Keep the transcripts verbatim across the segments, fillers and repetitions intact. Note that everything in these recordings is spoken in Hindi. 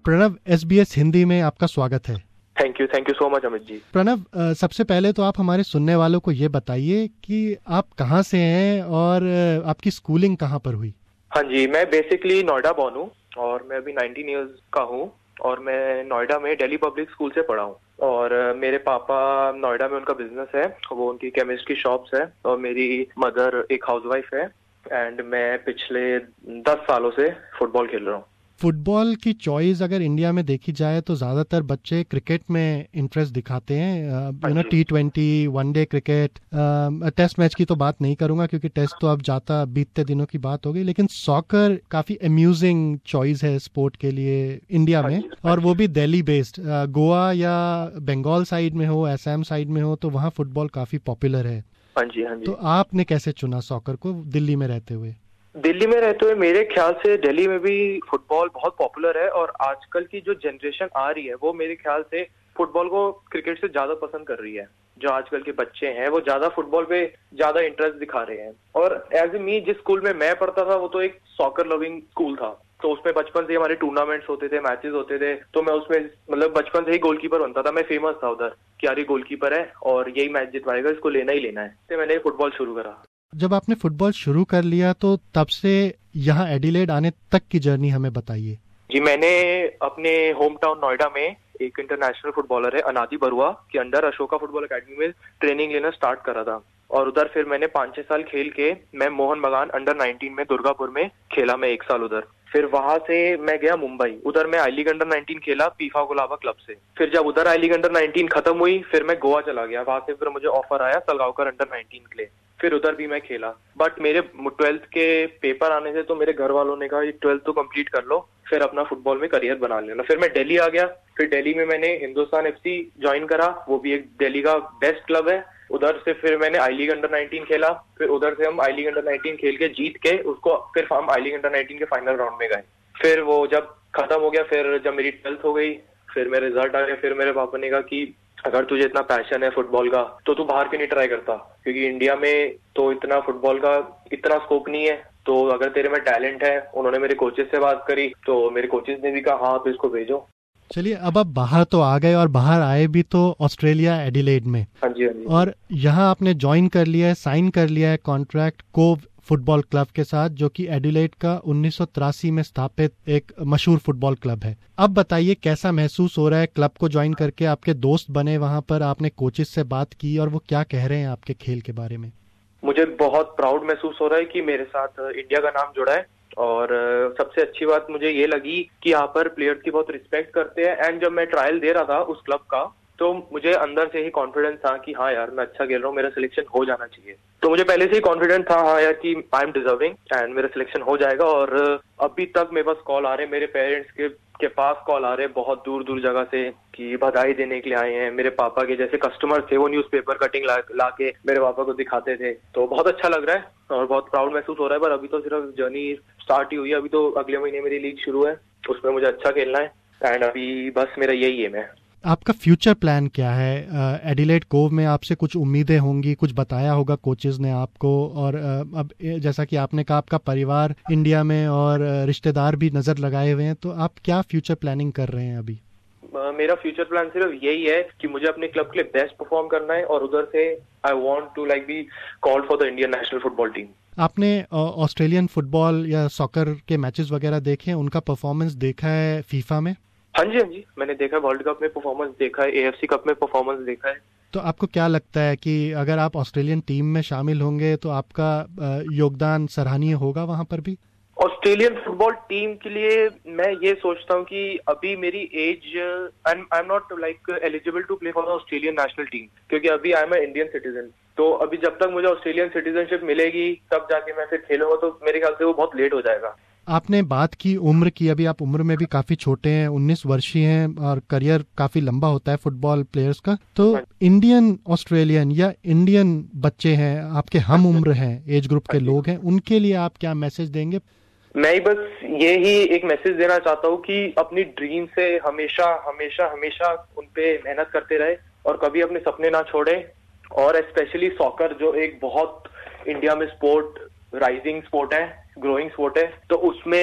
प्रणव, एसबीएस हिंदी में आपका स्वागत है। Thank you thank you so much Amit ji. Pranav, सबसे पहले तो आप हमारे सुनने वालों को ये बताइए कि आप कहाँ से हैं और आपकी स्कूलिंग कहाँ पर हुई। हाँ जी, मैं बेसिकली नोएडा बॉर्न हूँ और मैं अभी नाइनटीन इयर्स का हूँ और मैं नोएडा में दिल्ली पब्लिक स्कूल से पढ़ा हूँ। और मेरे पापा नोएडा में उनका बिजनेस है, वो उनकी केमिस्ट की शॉप्स है और मेरी मदर एक हाउसवाइफ है। एंड मैं पिछले दस सालों से फुटबॉल खेल रहा हूँ। फुटबॉल की चॉइस अगर इंडिया में देखी जाए तो ज्यादातर बच्चे क्रिकेट में इंटरेस्ट दिखाते हैं, you know T twenty, one day cricket. Test match की तो बात नहीं करूंगा क्योंकि टेस्ट तो अब जाता बीतते दिनों की बात हो गई, लेकिन सॉकर काफी अम्यूजिंग चॉइस है स्पोर्ट के लिए इंडिया में, और वो भी दिल्ली बेस्ड। गोवा या बंगाल साइड में हो, असम साइड में हो, तो वहाँ फुटबॉल काफी पॉपुलर है। हाँ जी हाँ जी। तो आपने कैसे चुना सॉकर को दिल्ली में रहते हुए? दिल्ली में रहते हुए मेरे ख्याल से दिल्ली में भी फुटबॉल बहुत पॉपुलर है और आजकल की जो जनरेशन आ रही है वो मेरे ख्याल से फुटबॉल को क्रिकेट से ज्यादा पसंद कर रही है। जो आजकल के बच्चे हैं वो ज्यादा फुटबॉल पे ज्यादा इंटरेस्ट दिखा रहे हैं। और एज ए मी जिस स्कूल में मैं पढ़ता था वो तो एक सॉकर लविंग स्कूल था, तो उसमें बचपन से हमारे टूर्नामेंट्स होते थे, मैचेस होते थे, तो मैं उसमें मतलब बचपन से ही गोलकीपर बनता था। मैं फेमस था उधर कि यार ये गोलकीपर है और यही मैच जितवाएगा, इसको लेना ही लेना है। तो मैंने फुटबॉल शुरू करा। जब आपने फुटबॉल शुरू कर लिया तो तब से यहाँ एडिलेड आने तक की जर्नी हमें बताइए। जी, मैंने अपने होम टाउन नोएडा में एक इंटरनेशनल फुटबॉलर है अनादि बरुआ के अंडर अशोका फुटबॉल एकेडमी में ट्रेनिंग लेना स्टार्ट करा था। और उधर फिर मैंने पाँच छह साल खेल के मैं मोहन बगान अंडर नाइनटीन में दुर्गापुर में खेला, मैं एक साल उधर। फिर वहां से मैं गया मुंबई, उधर मैं आई लीग अंडर नाइनटीन खेला पीफा गुलाबा क्लब से। फिर जब उधर आई लीग अंडर नाइनटीन खत्म हुई फिर मैं गोवा चला गया, वहां से फिर मुझे ऑफर आया सलगांवकर अंडर नाइनटीन के लिए, फिर उधर भी मैं खेला। बट मेरे ट्वेल्थ के पेपर आने से तो मेरे घर वालों ने कहा ट्वेल्थ तो कंप्लीट कर लो, फिर अपना फुटबॉल में करियर बना लेना। फिर मैं दिल्ली आ गया, फिर दिल्ली में मैंने हिंदुस्तान एफसी ज्वाइन करा, वो भी एक दिल्ली का बेस्ट क्लब है। उधर से फिर मैंने आई लीग अंडर नाइनटीन खेला, फिर उधर से हम आई लीग अंडर नाइनटीन खेल के जीत के उसको फिर हम आई लीग अंडर नाइनटीन के फाइनल राउंड में गए। फिर वो जब खत्म हो गया, फिर जब मेरी ट्वेल्थ हो गई, फिर मेरा रिजल्ट आ गया, फिर मेरे पापा ने कहा कि अगर तुझे इतना पैशन है फुटबॉल का तो तू बाहर क्यों नहीं ट्राई करता, क्योंकि इंडिया में तो इतना फुटबॉल का इतना स्कोप नहीं है, तो अगर तेरे में टैलेंट है। उन्होंने मेरे कोचेस से बात करी तो मेरे कोचेस ने भी कहा हाँ तो इसको भेजो। चलिए, अब आप बाहर तो आ गए और बाहर आए भी तो ऑस्ट्रेलिया एडिलेड में। हाँ जी हाँ जी। और यहाँ आपने ज्वाइन कर लिया है, साइन कर लिया है कॉन्ट्रैक्ट कोव फुटबॉल क्लब के साथ, जो कि एडिलेड का उन्नीस सौ तिरासी में स्थापित एक मशहूर फुटबॉल क्लब है। अब बताइए कैसा महसूस हो रहा है क्लब को ज्वाइन करके? आपके दोस्त बने वहां पर, आपने कोचेस से बात की और वो क्या कह रहे हैं आपके खेल के बारे में? मुझे बहुत प्राउड महसूस हो रहा है कि मेरे साथ इंडिया का नाम जुड़ा है। और सबसे अच्छी बात मुझे ये लगी कि यहाँ पर प्लेयर्स की बहुत रिस्पेक्ट करते हैं। एंड जब मैं ट्रायल दे रहा था उस क्लब का तो मुझे अंदर से ही कॉन्फिडेंस था कि हाँ यार मैं अच्छा खेल रहा हूँ, मेरा सिलेक्शन हो जाना चाहिए। तो मुझे पहले से ही कॉन्फिडेंस था हाँ यार कि आई एम डिजर्विंग एंड मेरा सिलेक्शन हो जाएगा। और अभी तक मेरे पास कॉल आ रहे हैं, मेरे पेरेंट्स के के पास कॉल आ रहे हैं बहुत दूर दूर जगह से कि बधाई देने के लिए आए हैं। मेरे पापा के जैसे कस्टमर थे वो न्यूज़पेपर कटिंग ला, ला के मेरे पापा को दिखाते थे, तो बहुत अच्छा लग रहा है और बहुत प्राउड महसूस हो रहा है। पर अभी तो सिर्फ जर्नी स्टार्ट ही हुई है, अभी तो अगले महीने मेरी लीग शुरू है, उसमें मुझे अच्छा खेलना है एंड अभी बस मेरा यही एम है। आपका फ्यूचर प्लान क्या है? एडिलेड कोव में आपसे कुछ उम्मीदें होंगी, कुछ बताया होगा कोचेस ने आपको, और uh, अब जैसा कि आपने कहा आपका परिवार इंडिया में और uh, रिश्तेदार भी नजर लगाए हुए हैं, तो आप क्या फ्यूचर प्लानिंग कर रहे हैं अभी? uh, मेरा फ्यूचर प्लान सिर्फ यही है कि मुझे अपने क्लब के लिए बेस्ट परफॉर्म करना है और उधर से I want to like be called for the Indian national football team. आपने ऑस्ट्रेलियन फुटबॉल या सॉकर के मैचेस वगैरह देखे, उनका परफॉर्मेंस देखा है फीफा में? हाँ जी हाँ जी, मैंने देखा है, वर्ल्ड कप में परफॉर्मेंस देखा है, एएफसी कप में परफॉर्मेंस देखा है। तो आपको क्या लगता है कि अगर आप ऑस्ट्रेलियन टीम में शामिल होंगे तो आपका योगदान सराहनीय होगा वहां पर भी? ऑस्ट्रेलियन फुटबॉल टीम के लिए मैं ये सोचता हूँ कि अभी मेरी age I am not like eligible to play for the Australian national team, क्योंकि अभी I am a Indian citizen. तो अभी जब तक मुझे ऑस्ट्रेलियन सिटीजनशिप मिलेगी तब जाके मैं फिर खेलूंगा, तो मेरे ख्याल से वो बहुत लेट हो जाएगा। आपने बात की उम्र की, अभी आप उम्र में भी काफी छोटे हैं, उन्नीस वर्षीय हैं और करियर काफी लंबा होता है फुटबॉल प्लेयर्स का। तो इंडियन ऑस्ट्रेलियन या इंडियन बच्चे हैं, आपके हम उम्र हैं, एज ग्रुप के लोग हैं, उनके लिए आप क्या मैसेज देंगे? मैं बस ये ही एक मैसेज देना चाहता हूँ कि अपनी ड्रीम से हमेशा हमेशा हमेशा उन पे मेहनत करते रहे और कभी अपने सपने ना छोड़े। और स्पेशली सॉकर जो एक बहुत इंडिया में स्पोर्ट राइजिंग स्पोर्ट है, ग्रोइंग स्पोर्ट है, तो उसमें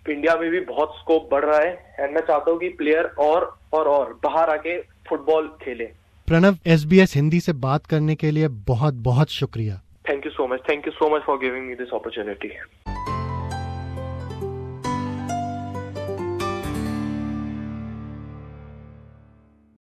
इंडिया में भी बहुत स्कोप बढ़ रहा है एंड मैं चाहता हूँ कि प्लेयर और और और बाहर आके फुटबॉल खेले। प्रणव, एसबीएस हिंदी से बात करने के लिए बहुत बहुत शुक्रिया। Thank you so much, thank you so much for giving me this opportunity.